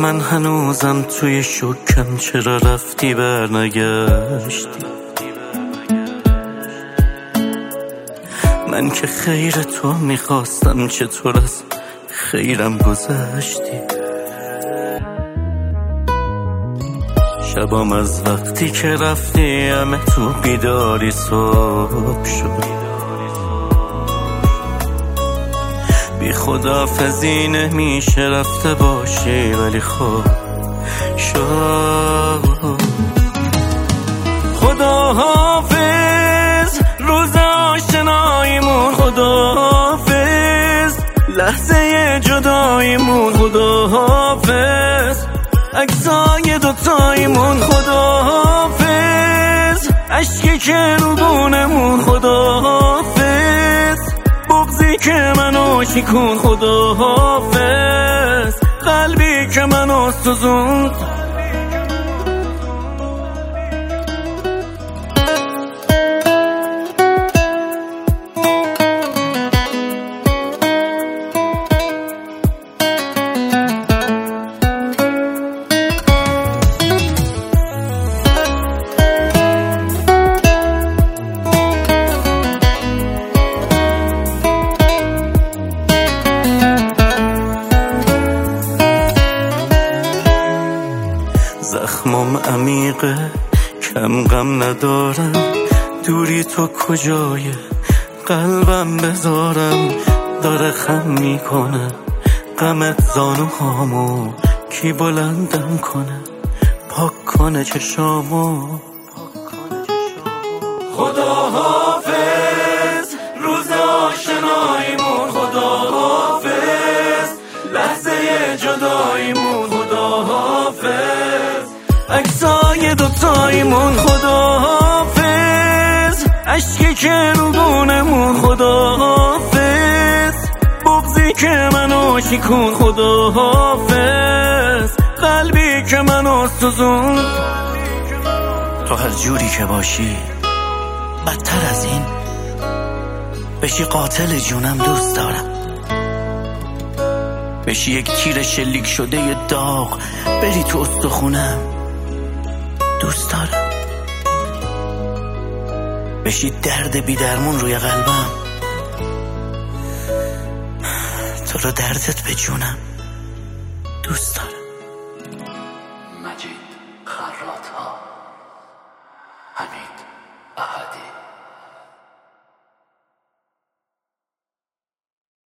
من هنوزم توی شکم، چرا رفتی برنگشتی؟ من که خیر تو میخواستم، چطور از خیرم گذشتی؟ شبام از وقتی که رفتی همه تو بیداری صبح شد. بی خداحافظی نمیشه رفته باشی، ولی خب شد. خداحافظ روز آشناییمون، خداحافظ لحظه جداییمون، خداحافظ عکسای دوتاییمون، خداحافظ عشقی که رو بونمون، خداحافظ بغضی که منو شکون، خداحافظ قلبی که منو سوزوند. زخمم عمیقه، کم غم ندارم، دوری تو کجای قلبم بذارم؟ داره خم میکنه غمت زانوهامو، کی بلندم کنه پاک کنه چشامو؟ خداحافظ روز آشناییمون، خداحافظ لحظه جداییمون، خداحافظ عکسای دوتاییمون، خداحافظ عشقی که رو بونمون، خداحافظ بغضی که منو شکون، خداحافظ قلبی که منو سوزون. تو هر جوری که باشی بدتر از این بشی قاتل جونم دوست دارم، بشی یک تیر شلیک شده ی داغ بری تو استخونم دوست دارم، بشی درد بی درمون روی قلبم، تو رو دردت به جونم دوست دارم. مجید خرات‌ها، حمید احدی.